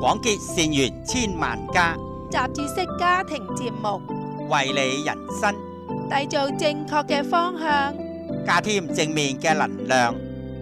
廣結善緣千萬家， 雜誌式家庭節目， 為你人生締造正確嘅方向， 加添正面嘅能量。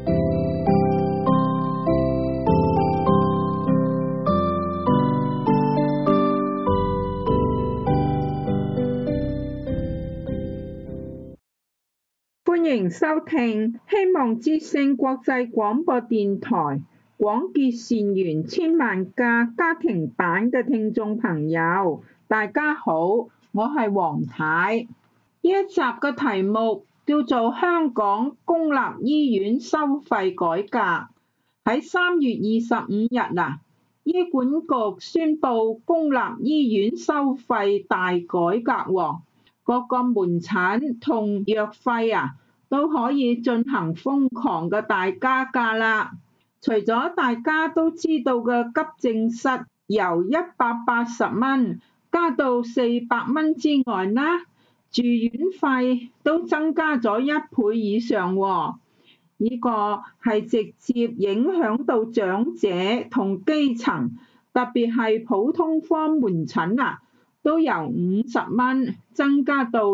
歡迎收聽希望之聲國際廣播電台廣結善緣千萬家家庭版嘅聽眾朋友，大家好，我係黃太。呢一集嘅題目叫做香港公立醫院收費改革。喺3月25日醫管局宣布公立醫院收費大改革，各個門診同藥費都可以進行瘋狂嘅大加價啦！除咗大家都知道嘅急症室由180蚊加到400蚊之外啦，住院費都增加咗1倍以上喎。呢個係直接影響到長者同基層，特別係普通科門診都由50蚊增加到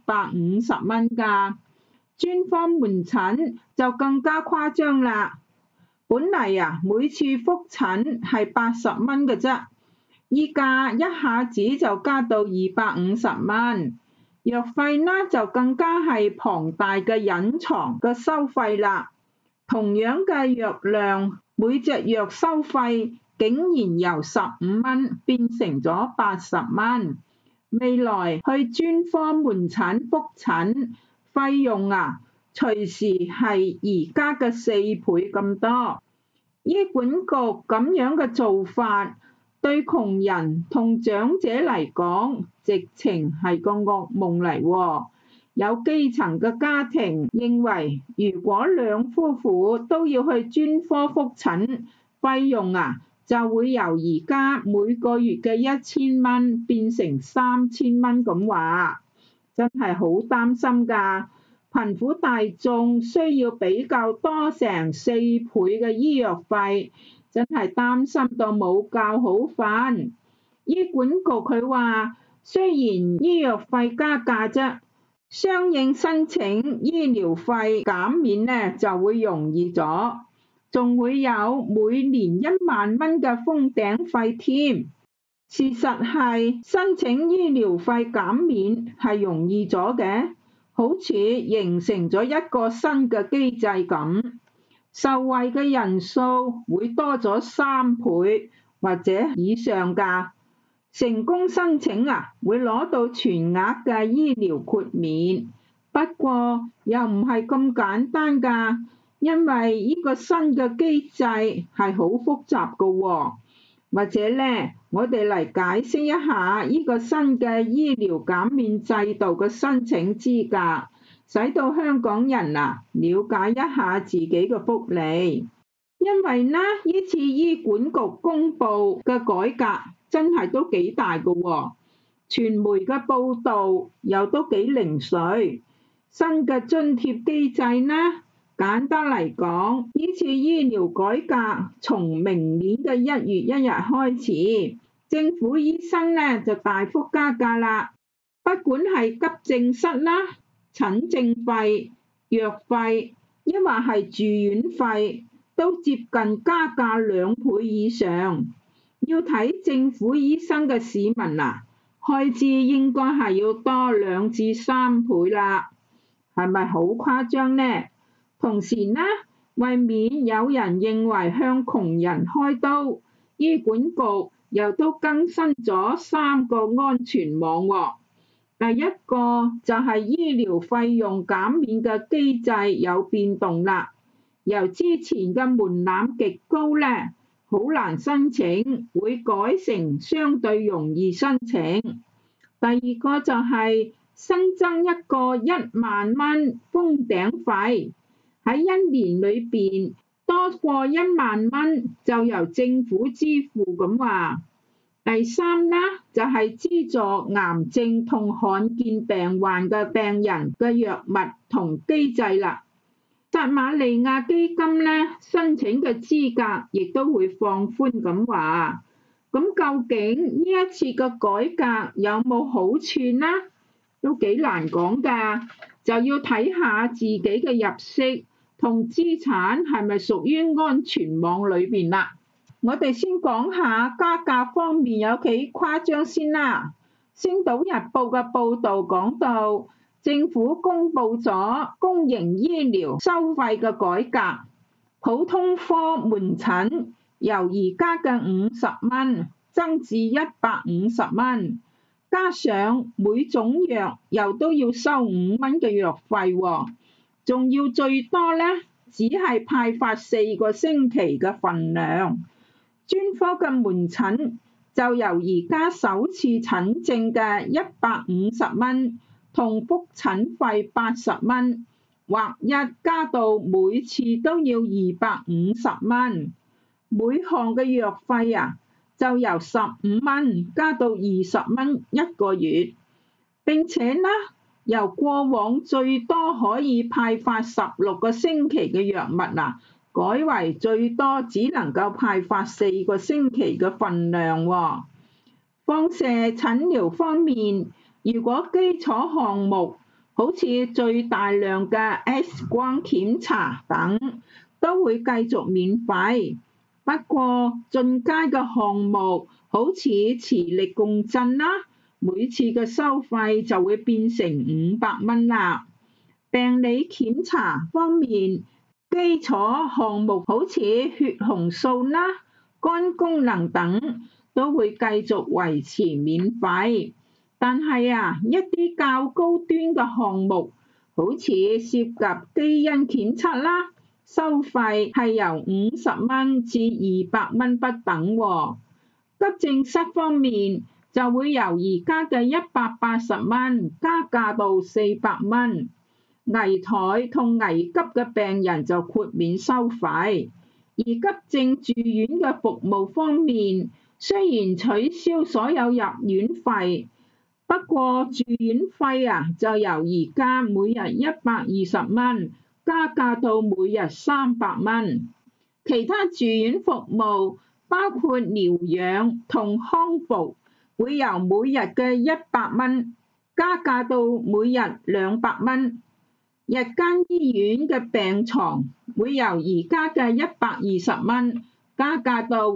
150蚊㗎。專科門診就更加誇張啦，本嚟每次覆診係80蚊嘅啫，依家一下子就加到250蚊。藥費呢就更加係龐大嘅隱藏嘅收費啦。同樣嘅藥量，每隻藥收費竟然由15蚊變成咗80蚊。未來去專科門診覆診費用隨時係而家嘅4倍咁多。醫管局咁樣嘅做法，對窮人同長者嚟講，直情係個噩夢嚟喎。有基層嘅家庭認為，如果兩夫婦都要去專科覆診，費用就會由而家每個月嘅1000蚊變成3000蚊咁話，真係好擔心㗎。貧苦大眾需要比較多成4倍嘅醫藥費，真係擔心到冇覺好瞓。醫管局佢話，雖然醫藥費加價啫，相應申請醫療費減免就會容易咗，仲會有每年1萬蚊嘅封頂費添。事實係申請醫療費減免係容易咗嘅，好似形成咗一個新嘅機制咁，受惠嘅人數會多咗3倍或者以上㗎。成功申請會攞到全額嘅醫療豁免，不過又唔係咁簡單㗎，因為呢個新嘅機制係好複雜㗎喎。或者我哋嚟解釋一下呢個新嘅醫療減免制度嘅申請資格，使到香港人了解一下自己嘅福利。因為呢次醫管局公布嘅改革真係都幾大㗎喎，傳媒嘅報導又都幾零碎。新嘅津貼機制呢，簡單嚟講，呢次醫療改革從明年嘅1月1日開始，政府醫生就大幅加價啦。不管係急症室啦、診症費、藥費，抑或係住院費，都接近加價2倍以上。要睇政府醫生嘅市民開支應該係要多2至3倍啦，係咪好誇張呢？同時呢，為免有人認為向窮人開刀，醫管局又都更新咗3個安全網喎。第一個就係醫療費用減免嘅機制有變動啦，由之前嘅門檻極高好難申請，會改成相對容易申請。第二個就係新增一個1萬蚊封頂費，喺1年裏邊多過1萬蚊就由政府支付咁話。第三就係資助癌症同罕見病患嘅病人嘅藥物同機制啦。撒瑪利亞基金申請嘅資格亦都會放寬咁話。 咁究竟呢一次嘅改革有冇好處呢？都幾難講㗎，就要睇下自己嘅入息同資產係咪屬於安全網裏邊啦。我哋先講下加價方面有幾誇張先啦。《星島日報》嘅報導講到，政府公布咗公營醫療收費嘅改革，普通科門診由而家嘅50蚊增至150蚊，加上每種藥又都要收5蚊嘅藥費喎，仲要最多呢，只係派發4個星期嘅份量。專科嘅門診就由而家首次診症嘅150蚊同覆診費80蚊，劃一加到每次都要250蚊。每項嘅藥費就由15蚊加到20蚊一個月。並且呢，由過往最多可以派發16個星期嘅藥物改為最多只能夠派發4個星期嘅份量喎。放射診療方面，如果基礎項目好似最大量嘅 X 光檢查等，都會繼續免費。不過進階嘅項目好似磁力共振啦，每次嘅收費就會變成500蚊啦。病理檢查方面，基礎項目好似血紅素啦、肝功能等都會繼續維持免費，但係一啲較高端嘅項目，好似涉及基因檢測啦，收費係由50蚊至200蚊不等喎。急症室方面就會由而家嘅180蚊加價到400蚊。危殆同危急嘅病人就豁免收費，而急症住院嘅服務方面，雖然取消所有入院費，不過住院費就由而家每日120蚊加價到每日300蚊。其他住院服務包括療養同康復，會由每日嘅100蚊加價到每日200蚊。日間醫院嘅病床會由而家嘅120蚊加價到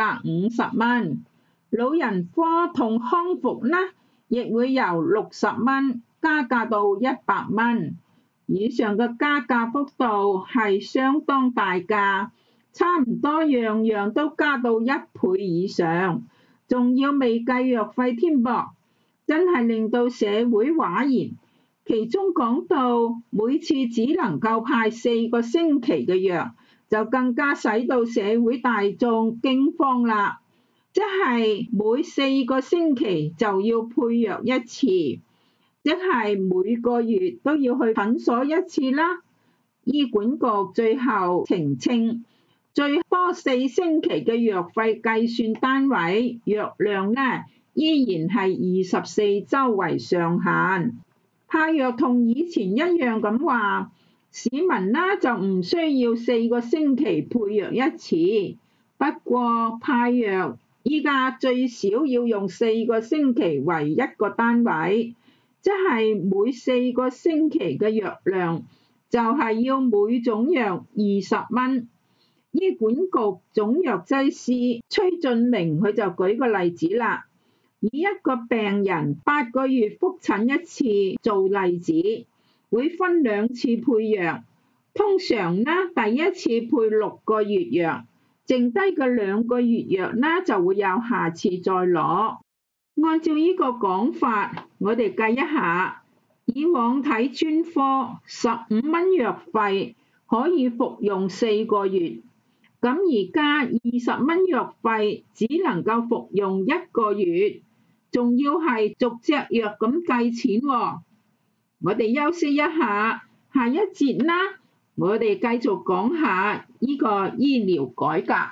250蚊，老人科同康復呢，亦會由60蚊加價到100蚊。以上嘅加價幅度係相當大㗎，差唔多樣樣都加到1倍以上，仲要未計藥費添噃，真係令到社會譁然。其中講到每次只能夠派4個星期嘅藥，就更加使到社會大眾驚慌啦。即係每4個星期就要配藥一次，即係每個月都要去診所一次啦。醫管局最後澄清，最多4星期嘅藥費計算單位藥量呢，依然係24周為上限。派藥同以前一樣咁話，市民就唔需要4個星期配藥一次。不過派藥依家最少要用4個星期為一個單位，即係每4個星期嘅藥量就係要每種藥20蚊。醫管局總藥劑師崔俊明佢就舉個例子啦。以一個病人8個月覆診一次做例子，會分2次配藥。通常第一次配6個月藥，剩低嘅2個月藥就會有下次再攞。按照呢個講法，我哋計一下，以往睇專科15蚊藥費可以服用4個月，咁而家20蚊藥費只能夠服用1個月。仲要係逐隻藥咁計錢喎。我哋休息一下，下一節我哋繼續講下呢個醫療改革。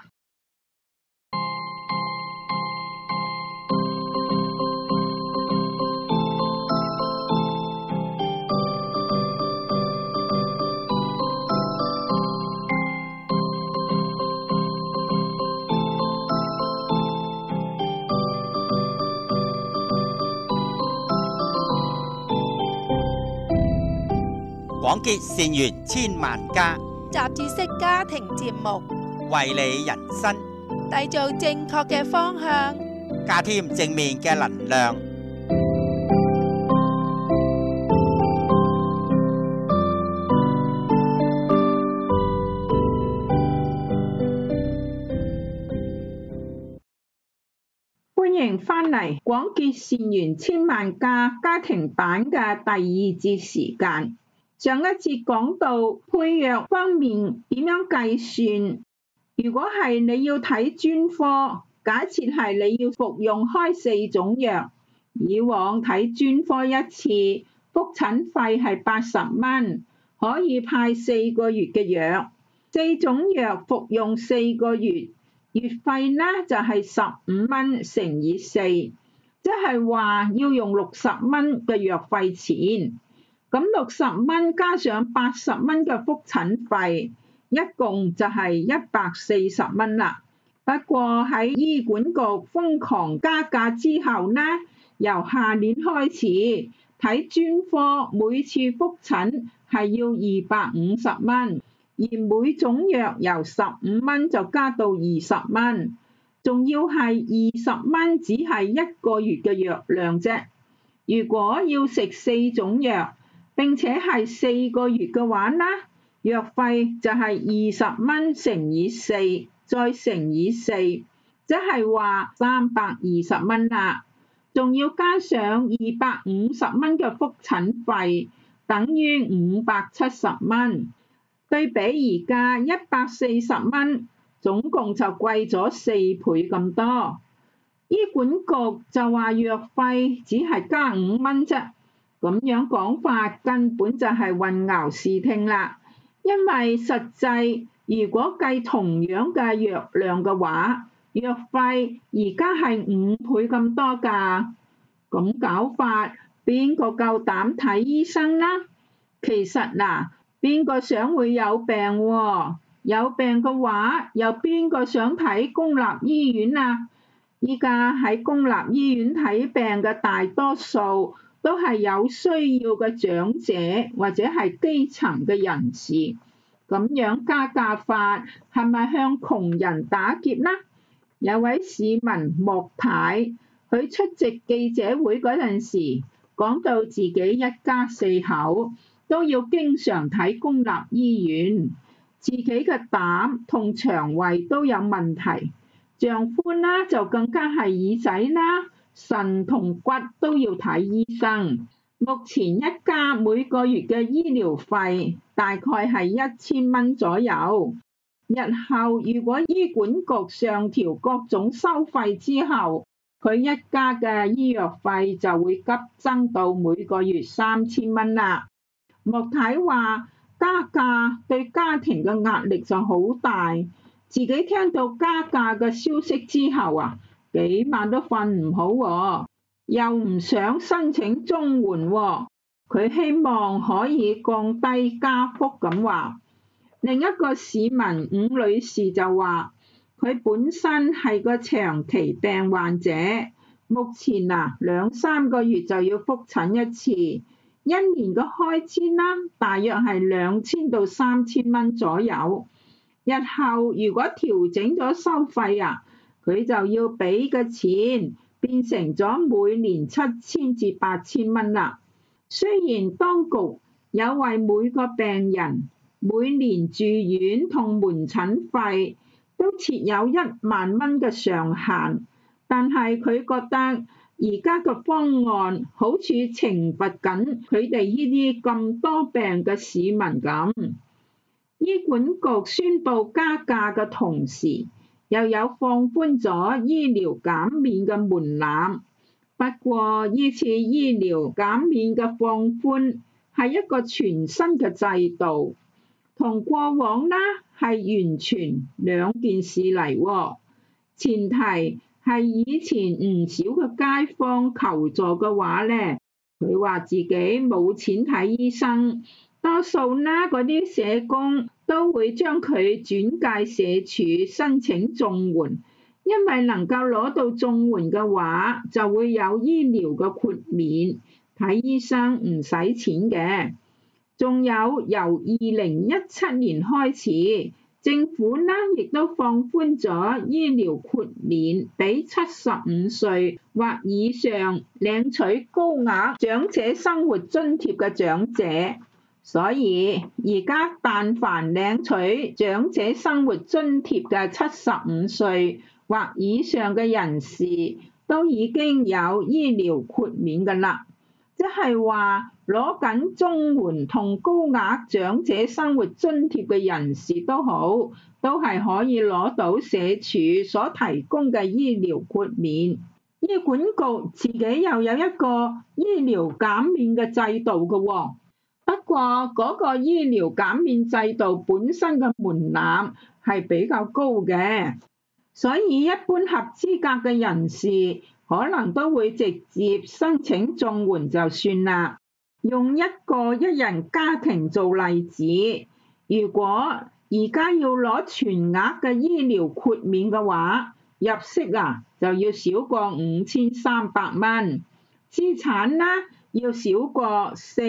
廣結善緣千萬家， 雜誌式家庭節目， 為你人生締造正確嘅方向， 加添正面嘅能量。 歡迎返嚟廣結善緣千萬家家庭版嘅第二節時間。上一節講到配藥方面點樣計算，如果係你要睇專科，假設係你要服用開4種藥，以往睇專科一次覆診費係80蚊，可以派4個月嘅藥，4種藥服用4個月，月費呢就係15蚊乘以4，即係話要用60蚊嘅藥費錢。咁60蚊加上80蚊嘅覆診費，一共就係140蚊啦。不過喺醫管局瘋狂加價之後呢，由下年開始睇專科每次覆診係要250蚊，而每種藥由15蚊就加到20蚊，仲要係20蚊只係1個月嘅藥量啫。如果要食4種藥，並且係4個月嘅話呢，藥費就係20蚊乘以4，再乘以4，即係話320蚊啦。仲要加上250蚊嘅覆診費，等於570蚊。對比而家140蚊，總共就貴咗4倍咁多。醫管局就話藥費只係加5蚊啫。咁樣講法根本就係混淆視聽啦，因為實際如果計同樣嘅藥量嘅話，藥費而家係5倍咁多㗎。咁搞法，邊個夠膽睇醫生啦？其實嗱，邊個想會有病喎？有病嘅話，又邊個想睇公立醫院啊？依家喺公立醫院睇病嘅大多數都係有需要嘅長者或者係基層嘅人士，咁樣加價法係咪向窮人打劫呢？有位市民莫太，佢出席記者會嗰陣時，講到自己一家4口都要經常睇公立醫院，自己嘅膽同腸胃都有問題，丈夫啦就更加係耳仔啦、腎同骨都要睇醫生。目前一家每個月嘅醫療費大概係1000蚊左右。日後如果醫管局上調各種收費之後，佢一家嘅醫藥費就會急增到每個月3000蚊啦。莫太話加價對家庭嘅壓力就好大，自己聽到加價嘅消息之後幾晚都瞓唔好喎，又唔想申請綜援喎，佢希望可以降低加幅咁話。另一個市民伍女士就話，佢本身係個長期病患者，目前2-3個月就要覆診一次，一年嘅開支啦，大約係2000到3000蚊左右。日後如果調整咗收費佢就要俾嘅錢變成咗每年7000至8000蚊啦。雖然當局有為每個病人每年住院同門診費都設有1萬蚊嘅上限，但係佢覺得而家嘅方案好似懲罰緊佢哋呢啲咁多病嘅市民咁。醫管局宣布加價嘅同時，又有放寬咗醫療減免嘅門檻。不過呢次醫療減免嘅放寬係一個全新嘅制度，同過往係完全兩件事嚟。前提係以前唔少嘅街坊求助嘅話呢，佢話自己冇錢睇醫生，多數嗰啲社工都會將佢轉介社署申請綜援，因為能夠攞到綜援嘅話，就會有醫療嘅豁免，睇醫生唔使錢嘅。 仲有由2017年開始，政府呢亦都放寬咗醫療豁免俾75歲或以上領取高額長者生活津貼嘅長者。所以而家但凡領取長者生活津貼嘅75歲或以上嘅人士，都已經有醫療豁免㗎啦。即係話攞緊綜援同高額長者生活津貼嘅人士都好，都係可以攞到社署所提供嘅醫療豁免。醫管局自己又有一個醫療減免嘅制度㗎喎。不過嗰個醫療減免制度本身嘅門檻係比較高嘅，所以一般合資格嘅人士可能都會直接申請綜援就算啦。用一個一人家庭做例子，如果而家要攞全額嘅醫療豁免嘅話，入息就要少過5300蚊，資產要少過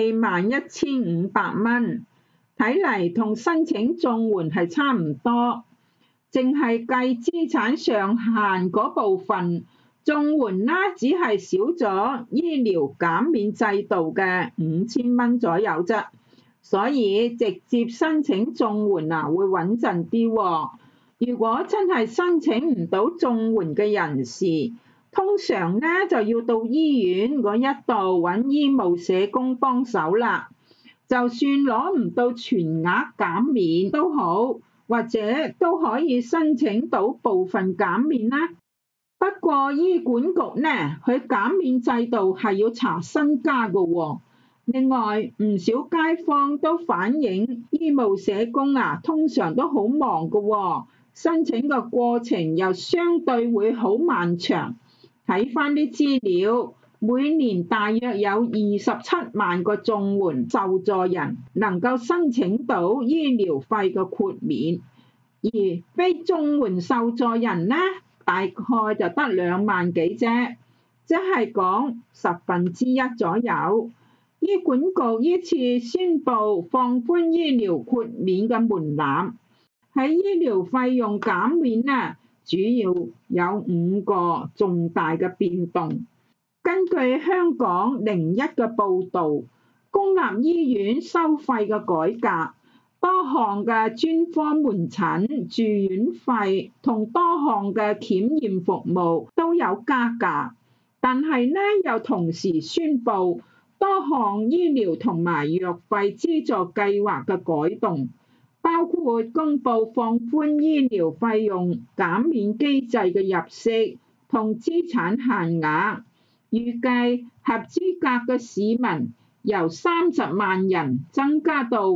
41500蚊，睇嚟同申請綜援係差唔多。淨係計資產上限嗰部分，綜援只係少咗醫療減免制度嘅5000蚊左右啫，所以直接申請綜援會穩陣啲喎。如果真係申請唔到綜援嘅人士，通常就要到醫院嗰一度揾醫務社工幫手啦。就算攞唔到全額減免都好，或者都可以申請到部分減免啦。不過醫管局佢減免制度係要查身家㗎喎。另外唔少街坊都反映醫務社工通常都好忙㗎喎，申請嘅過程又相對會好漫長。睇返啲資料，每年大約有27萬個綜援受助人能夠申請到醫療費嘅豁免，而非綜援受助人大概就得2萬幾啫，即係講1/10左右。醫管局依次宣布放寬醫療豁免嘅門檻，喺醫療費用減免主要有5個重大嘅變動。根據香港01嘅報導，公立醫院收費嘅改革，多項嘅專科門診、住院費同多項嘅檢驗服務都有加價，但係又同時宣布多項醫療同埋藥費資助計劃嘅改動，包括公布放寬醫療費用減免機制嘅入息同資產限額，預計合資格嘅市民由30萬人增加到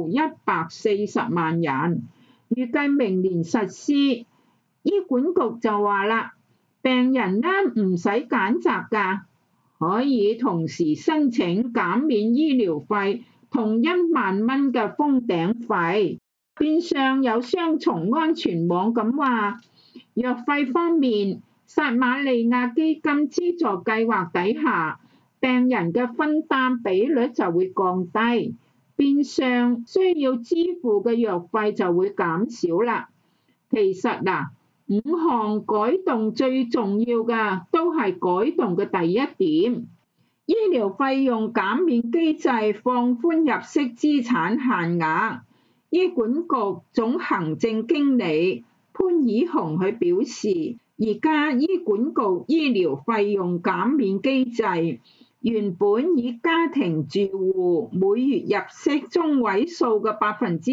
140萬人，預計明年實施。醫管局就話啦，病人唔使揀擇㗎，可以同時申請減免醫療費同1萬蚊嘅封頂費，變相有雙重安全網咁話。藥費方面，撒瑪利亞基金資助計劃底下，病人嘅分擔比率就會降低，變相需要支付嘅藥費就會減少啦。其實5項改動最重要嘅都係改動嘅第一點，醫療費用減免機制放寬入息資產限額。醫管局總行政經理潘以雄佢表示，而家醫管局醫療費用減免機制原本以家庭住戶每月入息中位數嘅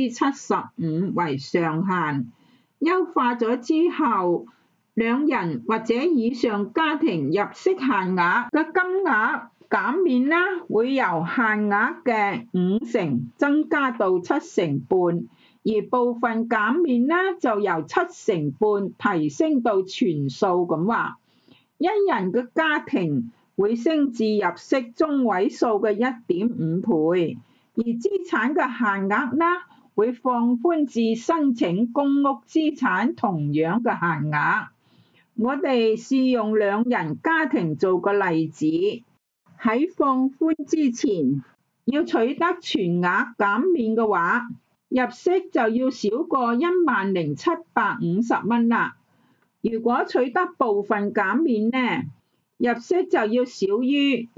75%為上限，優化咗之後，2人或者以上家庭入息限額嘅金額減免會由限額嘅50%增加到75%，而部分減免就由75%提升到全數咁話。一人嘅家庭會升至入息中位數嘅1.5倍，而資產嘅限額會放寬至申請公屋資產同樣嘅限額。我哋試用2人家庭做個例子，喺放寬之前， 要取得全額減免嘅話，入息就要少過10,750蚊啦。如果取得部分減免呢，入息就要少於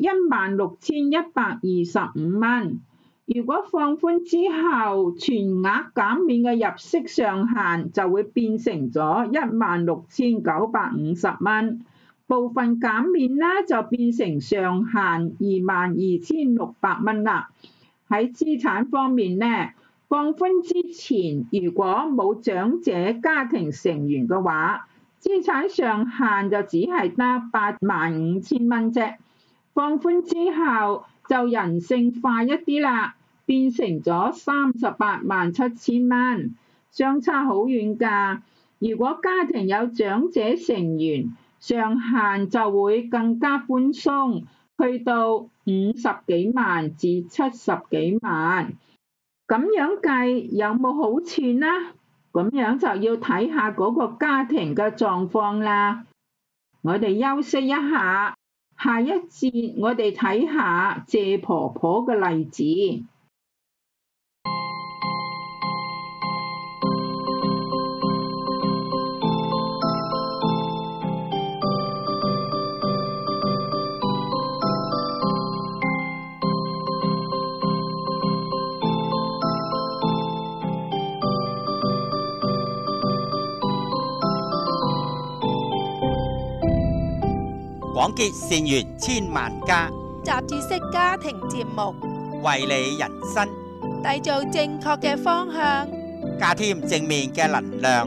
16,125蚊。如果放寬之後，全額減免嘅入息上限就會變成咗16,950蚊，部分減免呢就變成上限22,600蚊啦。喺資產方面呢，放寬之前如果冇長者家庭成員嘅話，資產上限就只係得85,000蚊啫。放寬之後就人性化一啲啦，變成咗387000蚊，相差好遠㗎。如果家庭有長者成員，上限就會更加寬鬆，去到50幾萬至70幾萬。咁樣計有冇好處呢？咁樣就要睇下嗰個家庭嘅狀況啦。我哋休息一下，下一節我哋睇下謝婆婆嘅例子。 廣結善緣千萬家， 雜誌式家庭節目， 為你人生締造正確嘅方向， 加添正面嘅能量。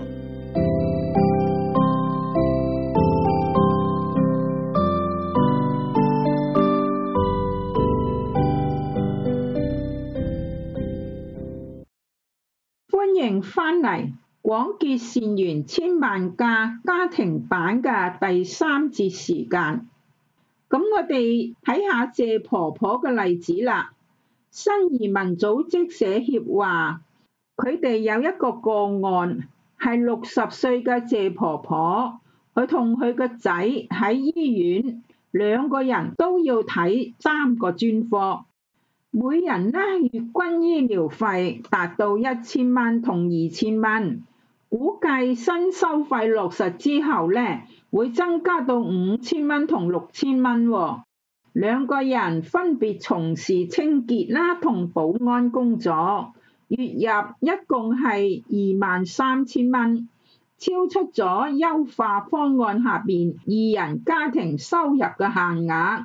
歡迎返嚟廣結善緣千萬家家庭版嘅第3節時間。咁我哋睇下謝婆婆嘅例子啦。新移民組織社協話，佢哋有一個個案，係60歲嘅謝婆婆，佢同佢個仔喺醫院，兩個人都要睇3個專科，每人呢月均醫療費達到1000蚊同2000蚊。估計新收費落實之後呢，會增加到5000蚊同6000蚊喎。兩個人分別從事清潔啦同保安工作，月入一共係23,000蚊，超出咗優化方案下邊2人家庭收入嘅限額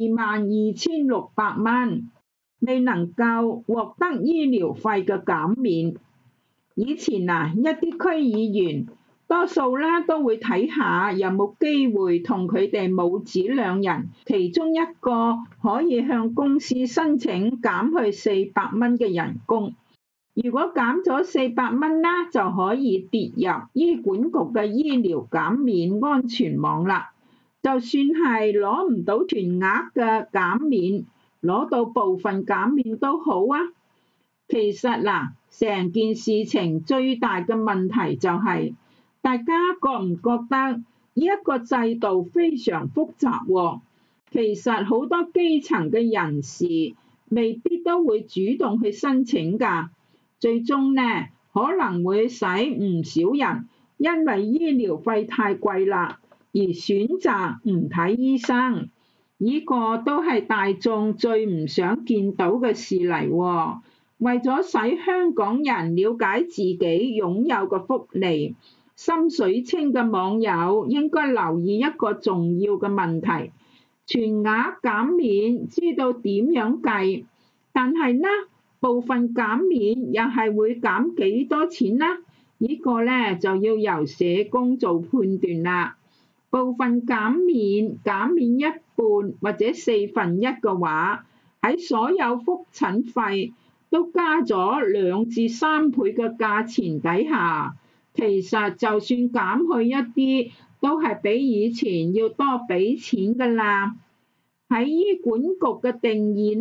22,600蚊，未能夠獲得醫療費嘅減免。以前一啲區議員多數都會睇下有冇機會同佢哋母子兩人其中一個可以向公司申請減去400蚊嘅人工。如果減咗400蚊啦，就可以跌入醫管局嘅醫療減免安全網啦。就算係攞唔到全額嘅減免，攞到部分減免都好啊。其實成件事情最大嘅問題就係，大家覺唔覺得呢一個制度非常複雜喎？其實好多基層嘅人士未必都會主動去申請㗎，最終可能會使唔少人因為醫療費太貴啦，而選擇唔睇醫生。呢個都係大眾最唔想見到嘅事嚟喎。為咗使香港人了解自己擁有嘅福利，心水清嘅網友應該留意一個重要嘅問題：全額減免知道點樣計，但係部分減免又係會減幾多錢呢？呢個就要由社工做判斷啦。部分減免一半或者1/4嘅話，喺所有覆診費都加咗2至3倍嘅價錢底下，其實就算減去一啲，都係比以前要多俾錢㗎啦。喺醫管局嘅定義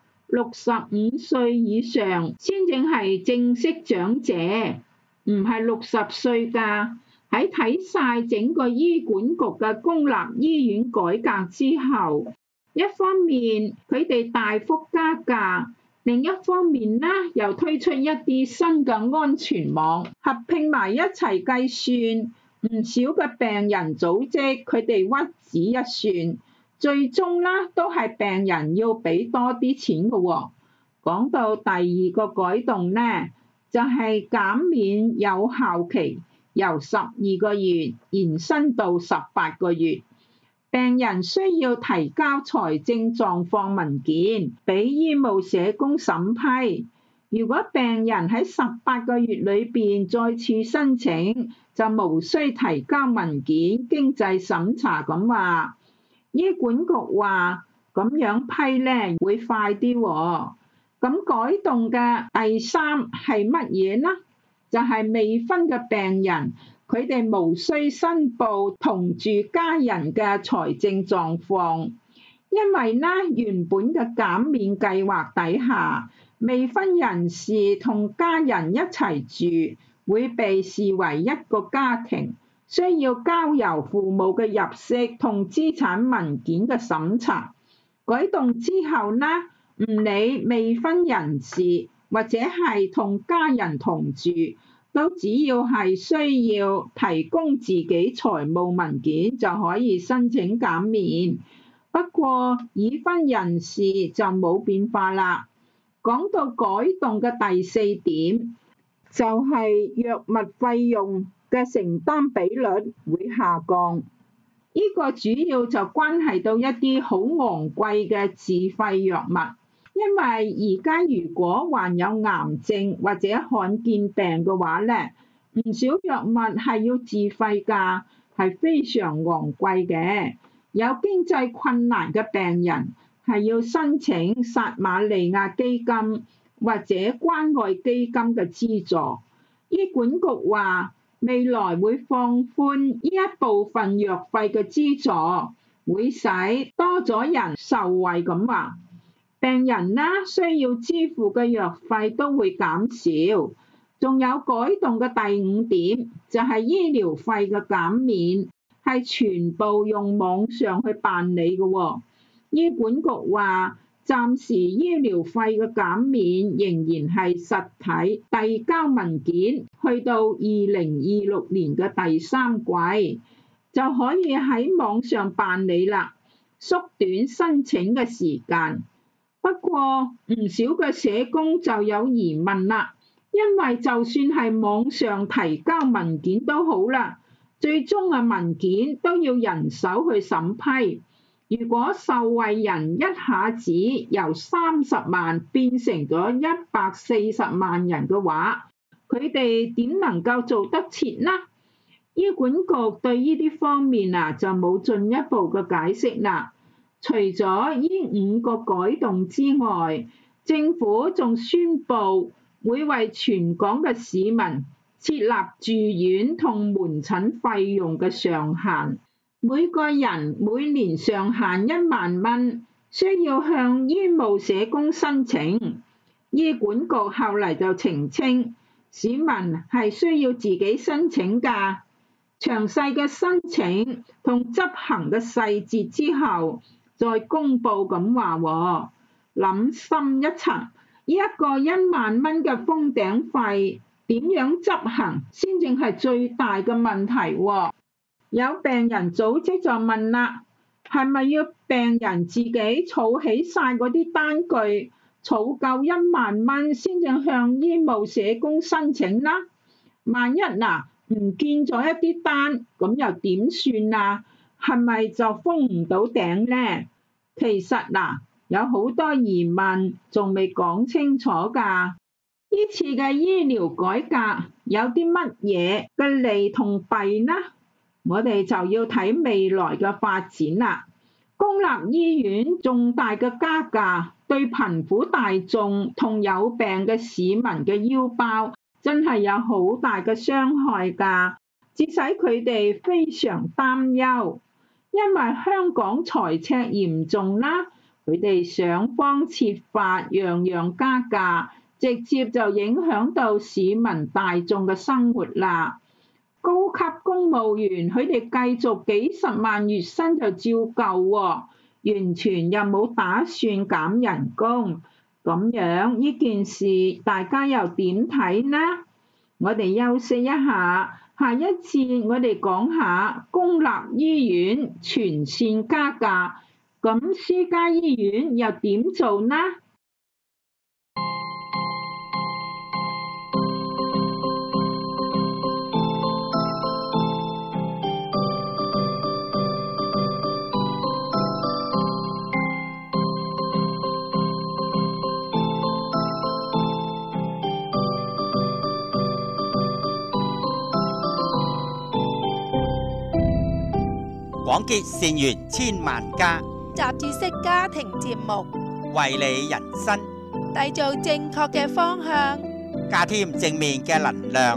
65歲以上先正係正式長者，唔係60歲㗎。喺睇晒整個醫管局嘅公立醫院改革之後， 一方面佢哋大幅加價，另一方面呢又推出一啲新嘅安全網，合併埋一齊計算，唔少嘅病人組織佢哋屈指一算，最終呢都係病人要俾多啲錢嘅喎。講到第二個改動呢，就係減免有效期由12個月延伸到18個月。病人需要提交財政狀況文件俾醫務社工審批。如果病人喺18個月裏邊再次申請，就無需提交文件經濟審查咁話。醫管局話咁樣批呢會快啲喎。咁改動嘅第三係乜嘢呢？就係未婚嘅病人，佢哋無需申報同住家人嘅財政狀況，因為呢原本嘅減免計劃底下，未婚人士同家人一齊住會被視為一個家庭，需要交由父母嘅入息同資產文件嘅審查。改動之後呢，唔理未婚人士或者係同家人同住，都只要係需要提供自己財務文件就可以申請減免。不過已婚人士就冇變化啦。講到改動嘅第四點，就係藥物費用嘅承擔比率會下降。呢個主要就關係到一啲好昂貴嘅自費藥物，因為而家如果患有癌症或者罕見病嘅話呢，唔少藥物係要自費㗎，係非常昂貴嘅。有經濟困難嘅病人係要申請撒瑪利亞基金或者關愛基金嘅資助。醫管局話未來會放寬呢一部分藥費嘅資助，會使多咗人受惠咁話。病人啦需要支付嘅藥費都會減少。仲有改動嘅第五點，就係醫療費嘅減免係全部用網上去辦理嘅喎。醫管局話暫時醫療費嘅減免仍然係實體遞交文件，去到2026年嘅第3季就可以喺網上辦理啦，縮短申請嘅時間。不過唔少嘅社工就有疑問啦，因為就算係網上提交文件都好啦，最終嘅文件都要人手去審批。如果受惠人一下子由30萬變成咗140萬人嘅話，佢哋點能夠做得切呢？醫管局對呢啲方面就冇進一步嘅解釋啦。除咗呢5個改動之外，政府仲宣布會為全港嘅市民設立住院同門診費用嘅上限。每個人每年上限1萬蚊，需要向醫務社工申請。醫管局後嚟就澄清，市民係需要自己申請㗎。詳細嘅申請同執行嘅細節之後再公佈咁話喎。諗深一層，呢一個1萬蚊嘅封頂費點樣執行先正係最大嘅問題喎。有病人組織就問啦，係咪要病人自己儲起晒嗰啲單據，儲夠1萬蚊先正向醫務社工申請啦？萬一唔見咗一啲單，咁又點算啊？係咪就封唔到頂呢？其實有好多疑問仲未講清楚㗎。呢次嘅醫療改革有啲乜嘢嘅利同弊呢？我哋就要睇未來嘅發展啦。公立醫院重大嘅加價，對貧苦大眾同有病嘅市民嘅腰包真係有好大嘅傷害㗎，致使佢哋非常擔憂。因為香港財赤嚴重啦，佢哋想方設法樣樣加價，直接就影響到市民大眾嘅生活啦。高級公務員佢哋繼續幾十萬月薪就照舊喎， 完全又冇打算減人工，咁樣呢件事大家又點睇呢？我哋休息一下，下一次我哋講下公立醫院全線加價，咁私家醫院又點做呢？ 廣結善緣千萬家， 雜誌式家庭節目， 為你人生締造正確嘅方向， 加添正面嘅能量。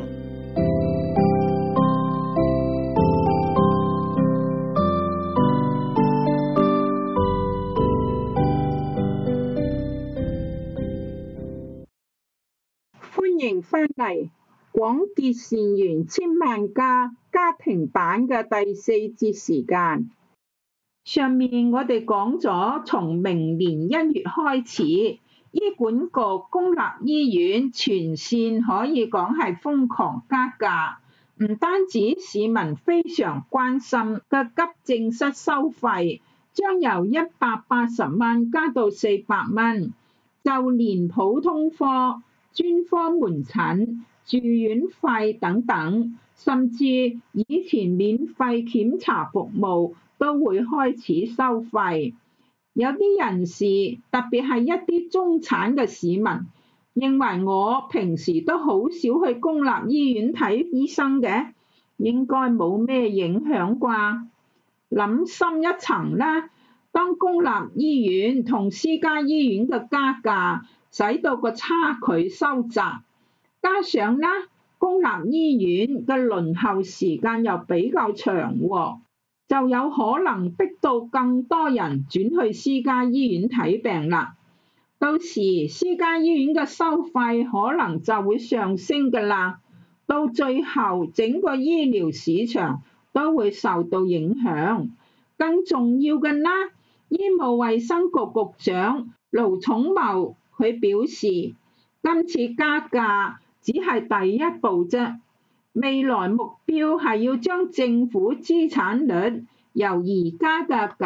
歡迎返嚟廣結善緣千萬家家庭版嘅第4節時間。上面我哋講咗，從明年1月開始，醫管局公立醫院全線可以講係瘋狂加價，唔單止市民非常關心嘅急症室收費將由180蚊加到400蚊，就連普通科、專科門診、住院費等等，甚至以前免費檢查服務都會開始收費。有啲人士，特別係一啲中產嘅市民，認為我平時都好少去公立醫院睇醫生嘅，應該冇咩影響啩？諗深一層啦，當公立醫院同私家醫院嘅加價使到個差距收窄，加上啦，公立醫院嘅輪候時間又比較長喎，就有可能逼到更多人轉去私家醫院睇病啦。到時私家醫院嘅收費可能就會上升㗎啦，到最後整個醫療市場都會受到影響。更重要嘅啦，醫務衛生局局長盧寵茂佢表示，今次加價只係第一步啫，未來目標係要將政府資產率由而家嘅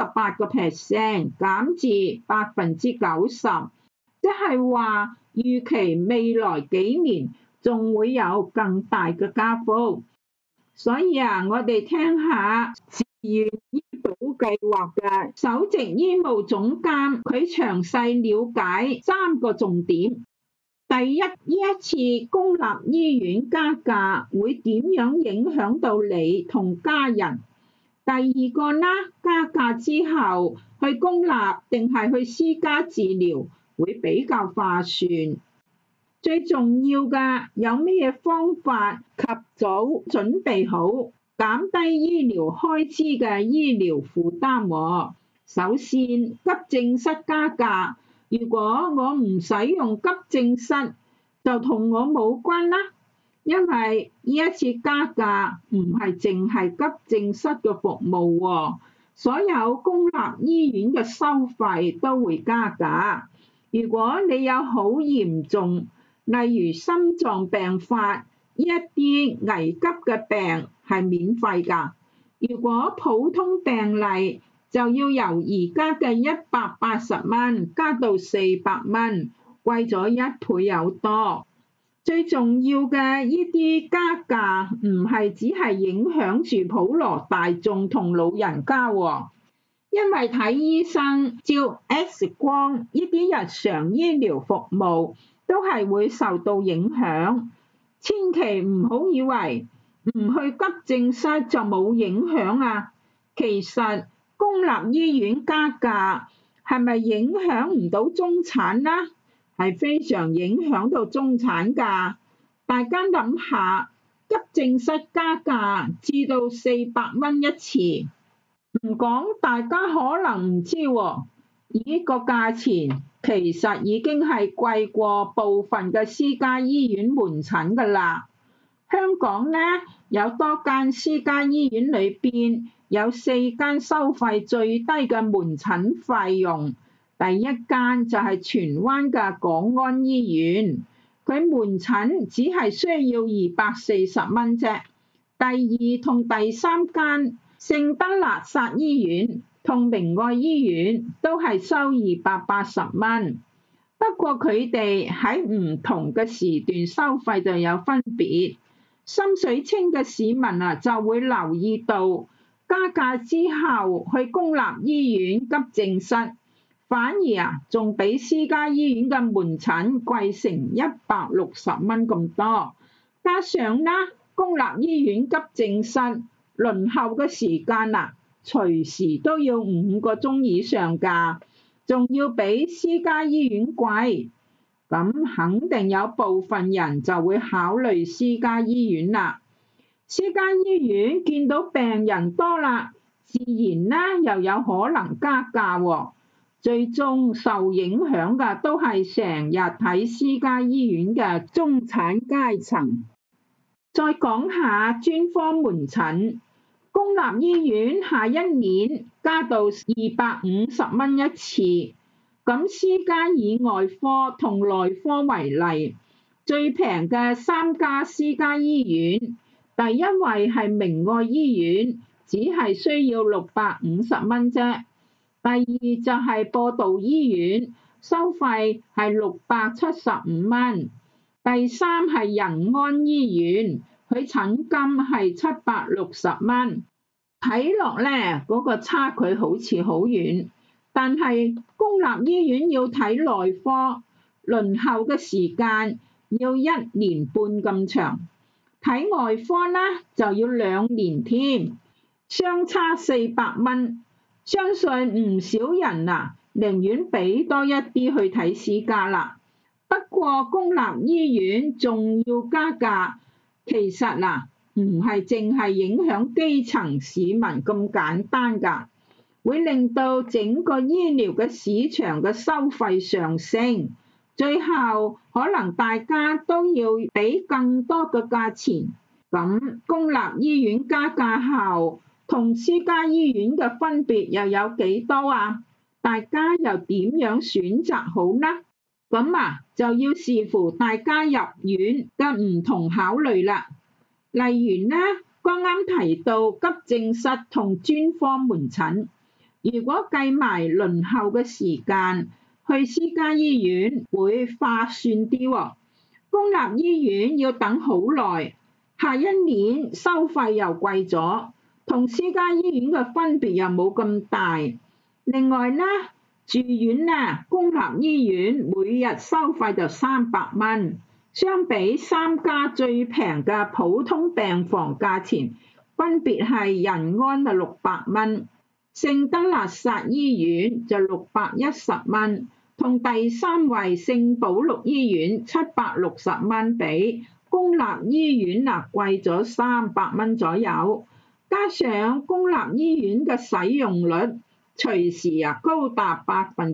98% 減至90%，即係話預期未來幾年仲會有更大嘅加幅。所以我哋聽下自願醫保計劃嘅首席醫務總監，佢詳細了解3個重點。第一，呢一次公立醫院加價會點樣影響到你同家人？第二個啦，加價之後去公立定係去私家治療會比較划算？最重要嘅，有咩方法及早準備好減低醫療開支嘅醫療負擔？首先，急症室加價，如果我唔使用急症室，就同我冇關啦，因為呢一次加價唔係淨係急症室嘅服務喎，所有公立醫院嘅收費都會加價。如果你有好嚴重，例如心臟病發，呢一啲危急嘅病係免費㗎。如果普通病例，就要由而家嘅180蚊加到400蚊，貴咗1倍有多。最重要嘅呢啲加價唔係只係影響住普羅大眾同老人家喎，因為睇醫生、照 X 光呢啲日常醫療服務都係會受到影響。千祈唔好以為唔去急症室就冇影響啊！其實公立醫院加價係咪影響唔到中產呢？係非常影響到中產㗎。大家諗下，急症室加價至到400蚊一次，唔講大家可能唔知喎，呢個價錢其實已經係貴過部分嘅私家醫院門診㗎啦。香港呢，有多間私家醫院裏邊有4間收費最低嘅門診費用。第一間就係荃灣嘅港安醫院，佢門診只係需要240蚊啫。第二同第三間聖德肋撒醫院同明愛醫院都係收280蚊，不過佢哋喺唔同嘅時段收費就有分別。深水清嘅市民就會留意到加價之後去公立醫院急症室，反而仲比私家醫院嘅門診貴成160蚊咁多。加上公立醫院急症室輪候嘅時間隨時都要5個鐘以上㗎，仲要比私家醫院貴，咁肯定有部分人就會考慮私家醫院啦。私家醫院見到病人多啦，自然又有可能加價喎。最終受影響嘅都係成日睇私家醫院嘅中產階層。再講下專科門診，公立醫院下一年加到250蚊一次。咁私家以外科同內科為例，最平嘅3家私家醫院，第一位係明愛醫院，只係需要650蚊啫。第二就係播道醫院，收費係675蚊。第三係仁安醫院，佢診金係760蚊。睇落嗰個差距好似好遠，但係公立醫院要睇內科，輪候嘅時間要1年半咁長，睇外科就要2年添，相差400蚊。相信唔少人寧願俾多一啲去睇私家啦。不過公立醫院仲要加價，其實唔係淨係影響基層市民咁簡單㗎，會令到整個醫療嘅市場嘅收費上升，最後可能大家都要俾更多嘅價錢。咁公立醫院加價後，同私家醫院嘅分別又有幾多啊？大家又點樣選擇好呢？咁就要視乎大家入院嘅唔同考慮啦。例如剛啱提到急症室同專科門診，如果計埋輪候嘅時間，去私家醫院會划算啲喎。公立醫院要等好耐，下一年收費又貴咗，同私家醫院嘅分別又冇咁大。另外住院公立醫院每日收費就300蚊，相比3家最平嘅普通病房價錢，分別係仁安600蚊，聖德肋撒醫院就610蚊，同第三位聖保祿醫院760蚊，比公立醫院貴咗300蚊左右。加上公立醫院嘅使用率隨時高達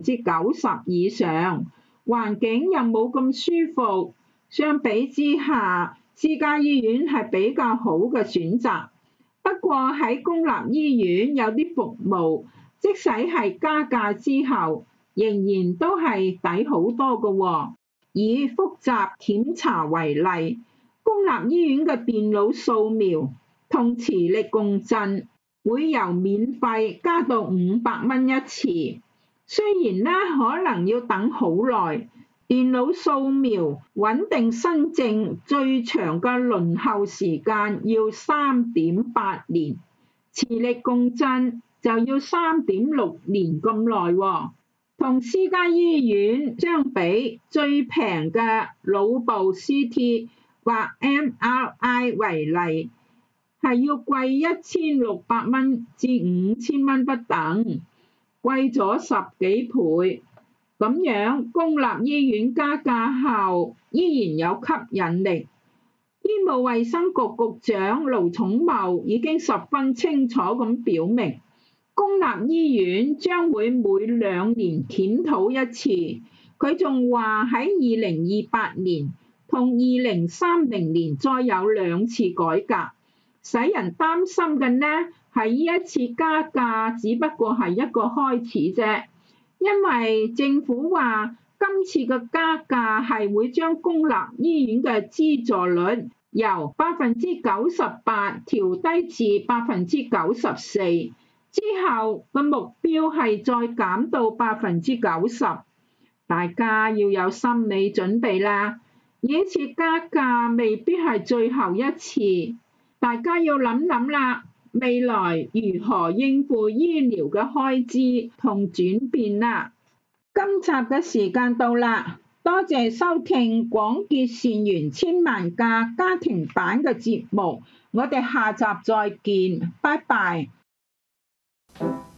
90%以上，環境又冇咁舒服，相比之下，私家醫院係比較好嘅選擇。不過喺公立醫院有啲服務，即使係加價之後，仍然都係抵好多嘅喎。以複雜檢查為例，公立醫院嘅電腦掃描同磁力共振會由免費加到500蚊一次，雖然可能要等好耐。電腦掃描穩定新症最長嘅輪候時間要3.8年，磁力共振就要3.6年咁耐喎。同私家醫院相比，最平嘅腦部 CT 或 MRI 為例，係要貴1600蚊至5000蚊不等，貴咗10幾倍。咁樣公立醫院加價後依然有吸引力。醫務衛生局局長盧寵茂已經十分清楚咁表明，公立醫院將會每2年檢討一次。佢仲話喺2028年同2030年再有2次改革。使人擔心嘅係呢一次加價只不過係一個開始啫，因為政府話今次嘅加價係會將公立醫院嘅資助率由98%調低至94%，之後個目標係再減到90%，大家要有心理準備啦。呢次加價未必係最後一次，大家要諗諗啦，未來如何應付醫療嘅開支同轉變啦。今集嘅時間到啦，多謝收聽廣結善緣千萬家家庭版嘅節目，我哋下集再見，拜拜。